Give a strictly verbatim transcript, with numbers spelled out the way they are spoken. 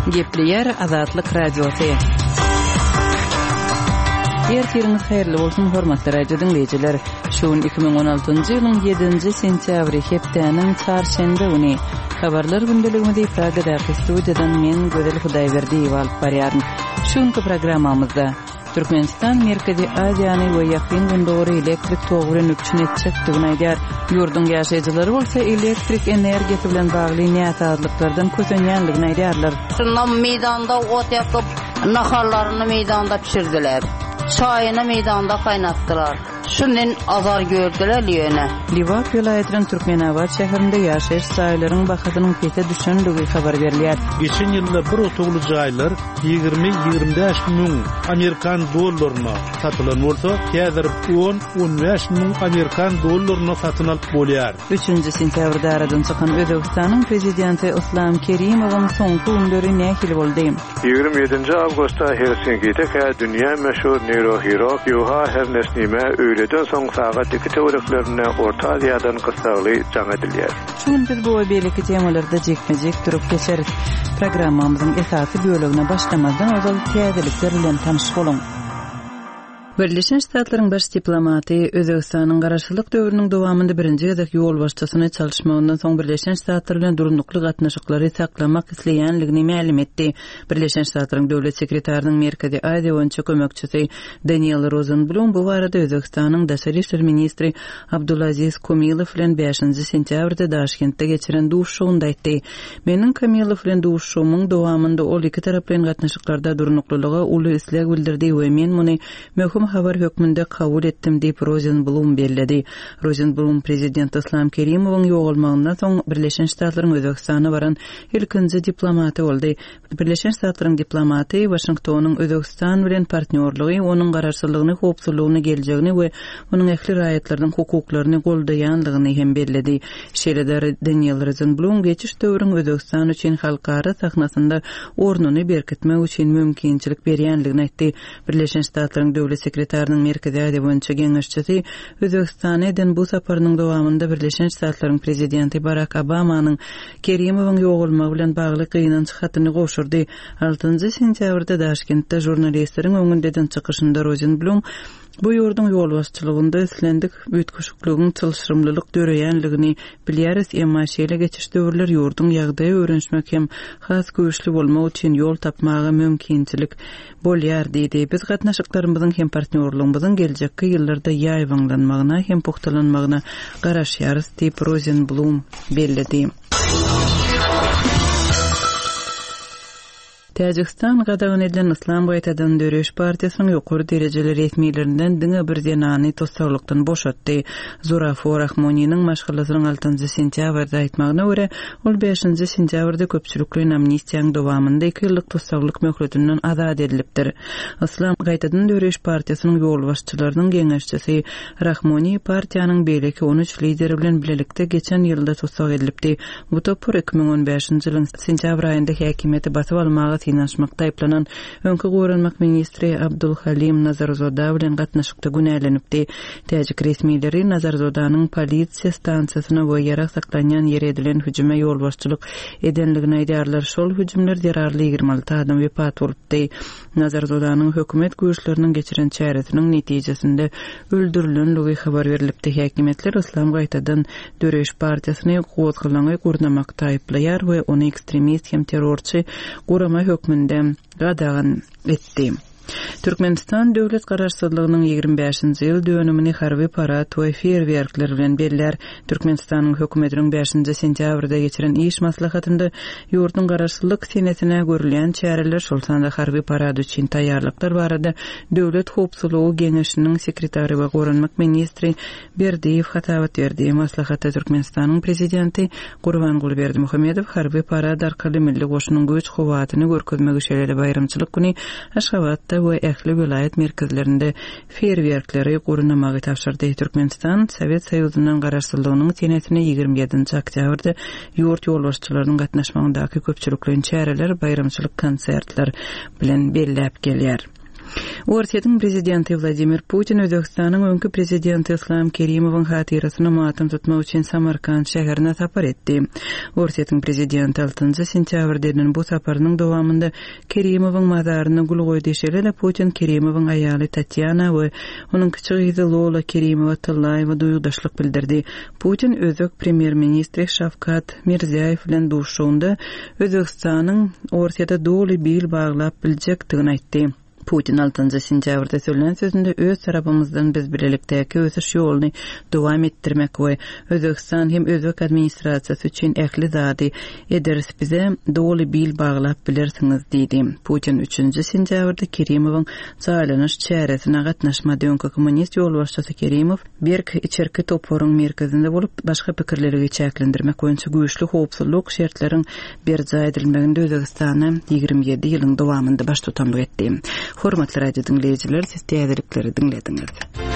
Gepleyer Azatlyk Radiosu. Ertiriniz hayırlı bolsun hormatly radio dinleyijiler. Şuun iki bin on altıncı ýylyň ýedinji sentýabry hepdeniň çarşembe güni habarlar gündeliginde ifade edýär. Studiýadan men Gödel Hudaýberdiýew alyp barýaryn. Şuňky programmamyzda Türkmenistan Merkezi Aziýany we ýakyn gündogry elektrik toguryn üçin etjekdigini aýdýar. Ýurdun ýaşaýjylary bolsa elektrik energiýasy bilen bagly näçadlyklardan kösenýänligini aýdýarlar. Şundan meýdanda ot ýakyp, naharlaryny meýdanda pişirdiler. Çayını meydanda kaynattılar. Şundan azar gördüler ýöne. Liwat vilayatynyň Türkmenabad şäherinde ýaşaýyş saýlarynyň bahadynyň pete düşenligi habar berilýär. Geçen ýylda bir otogly jaýlar ýygrimi ýygrimi beş müň Amerikan dollaryna satylan bolsa, häzir on on beş müň Amerikan dollaryna satylan bolýar. üçinji sentýabrda aradan çykan Özbekistanyň prezidenti Islom Kerimowyň soňky günleri nähili boldy? ýygrimi ýedinji awgustda Helsinki'de dünýä meşhur neurohirurg Yuha Hernesnime öýleden soň sagat iki töwereklerine Orta Aziýadan gysgaly jaň edilýär. Şuň biz bu beýleki temalarda jekmejek durup geçeriz. Programmamyzyň esasy bölügine başlamazdan ozal täzelikler bilen tanyş bolun. Birleşen Ştatlaryň baş diplomaty Özbekistanyň garaşlyk döwrüniň dowamynda birinji gezek ýol başçysyny çalışmagyndan soň Birleşen Ştatlar bilen durumlukly gatnaşyklary saklamak isleýänligini ma'lum etdi. Birleşen Ştatlaryň döwlet sekretarsynyň Merkezi Aziýa boýunça kömekçisi Daniel Rosenblum bu barada Özbekistanyň daşary işler ministri Abdulaziz Komilow bilen beşinji sentýabrda Daşkentde geçiren duşşowunda aýtdy. Meniň Komilow bilen duşşowumyň dowamynda ol iki tarap bilen gatnaşyklarda durumluklylyga uly isleg bildirdi we men muny möhüm habar hökmünde kabul etdim diýip Rosenblum bellädi. Rosenblum prezident Islom Kerimowyň ýogalmagyndan soň Birleşen Ştatlaryň Özbekistana baran ilkinji diplomaty boldy. Birleşen Ştatlaryň diplomaty Washingtonyň Özbekistan bilen partnerligi onuň garaşsyzlygyny, howpsuzlygyny, geljegini we onuň ähli raýatlarynyň hukuklaryny goldaýanlygyny hem bellädi. Şeýle-de Daniel Rosenblum geçiş döwrüň Özbekistan üçin halkara sahnasynda ornuny berkitmek üçin mümkinçilik berýänligini aýtdy. Birleşen Ştatlaryň döwlet sekretarsynyň Merkezi Aziýa boýunça geňeşçisi Özbekistanyň bu saparynyň dowamynda Birleşen Ştatlaryň prezidenti Barack Obamanyň Kerimowyň ýogalmagy bilen bagly gynanç hatyny goşurdy. altynji sentýabrda Daşkentde jurnalistleriň öňünden çykyşynda Rosenblum bu ýurdun ýol başçylygynda islendik büýtgüşlügiň çylşyrymlylyk döreýänligini bilýäris, emma şeýle geçiş döwürler ýurdun ýagdaýy öwrenşmek hem has güýçli bolmak üçin ýol tapmagy mümkinçilik bolýar diýdi. Biz gatnaşyklarymyzyň hem partnerligimizin geljekki ýyllarda ýaýwanlanmagyna hem puktalanmagyna garaşýarys diýip Rosenblum bellädi. Täjikistan gadagan edilen Islam Gaýtadan Döreş partiýasynyň ýokary derejeli resmiýetlerinden diňe bir zenany tossaglykdan boşatdy. Zurafor Rahmonynyň maşgalasynyň altynji sentýabrda aýtmagyna görä, ol beşinji sentýabrda köpçülikli amnistiýaň dowamynda iki ýyllyk tossaglyk möhletinden azad edilipdir. Islam Gaýtadan Döreş partiýasynyň ýol başçylarynyň geňeşçisi Rahmony partiýanyň beýleki on üç lideri bilen bilelikde geçen ýylda tossag edilipdi. Bu topur iki bin on beşinji ýylyň sentýabr aýynda häkimeti basyp almagy finansmakda aýplanan öňkü gowranmak ministri Abdulhalim Nazarzoda bilen gatnaşykda günälenipdi. Täjik resmiýetleri Nazarzodanyň polisiýa stansiýasyna we ýarak saklanýan ýere edilen hüjüme ýol başçylyk edenligini aýdýarlar. Şol hüjümler zararly ýygrimi alty adam wepat bolupdy. Nazarzodanyň hökümet güýçleriniň geçiren çäresiniň netijesinde öldürilenligi habar berilipdi. Häkimetler Islam Gaýtadan Döreş partiýasyny gowatgylanyň gurnamakda aýplaýar we ony ekstremist hem terrorçy gurama hökmünde gadagan etdi. Türkmenistan döwlet garaşsyzlygynyň ýygrimi beşinji ýyl dönümini harby parat we feýerwerkler bilen beller. Türkmenistanyň hökümetiniň beşinji sentýabrda geçiren iş maslahatynda ýurdun garaşsyzlyk senetine görülen çäreler şol sanda harby parad üçin taýýarlyklar barada döwlet howpsuzlygy geňeşiniň sekretary we gowranmak ministri Berdiýew hatabat berdi. Maslahatda Türkmenistanyň prezidenti Gurbanguly Berdimuhammedow harby parad arkaly milli goşunyň güç howatyny görkezmek üçin bayramçylyk güni Aşgabatda we ähli vilayet merkezlerinde feýerwerkleri gurunamagy tapşyrdy. Türkmenistan Sowet Soýuzynyň garaşsyzlygynyň senetine ýygrimi ýedinji oktýabrda ýurt ýolbaşçylarynyň gatnaşmagyndaky köpçülikli çäreler, bayramçylyk konsertler bilen belläp gelýär. Ortiýetiň prezidenti Vladimir Putin Özbekistanyň öňkü prezidenti Islom Kerimowyň hatyrasyny matam tutmak üçin Samarkand şäherine sapar etdi. Ortiýetiň prezidenti altynjy sentýabrda bu saparynyň dowamında Kerimowyň mazaryny gul goýdyşyla Putin Kerimowyň aýaly Tatyana we onuň kiçik ýygy Lola Kerimowa Tyllaýewa duýgdaşlyk bildirdi. Putin özbek premier-ministri Şavkat Mirziýew bilen duşuşunda Özbekistanyň Ortiýada doly bil baglap biljekdigini aýtdy. Putin altynjy sentýabrda söýlen sözünde öz tarapymyzdan biz birlikdäki ösüş ýoluny dowam etdirmek we Özbegistan hem özbek administrasiýasy üçin ähli zady ederiz bize doly bil baglap bilersiňiz diýdi. Putin üçünji sentýabrda Kerimowyň saýlanyş çäresine gatnaşmady öňkü kommunist ýolbaşçysy Kerimow Berk içerki toporyň merkezinde bolup başga pikirlerigi çäklendirmek boýunça güýçli howpsuzlyk şertleriniň berja edilmeginde Özbegistany ýygrimi ýedi ýylyň dowamında baş tutanlyk etdi. Hormatly radio dinleyijiler, siz täzelikleri dinlediniz.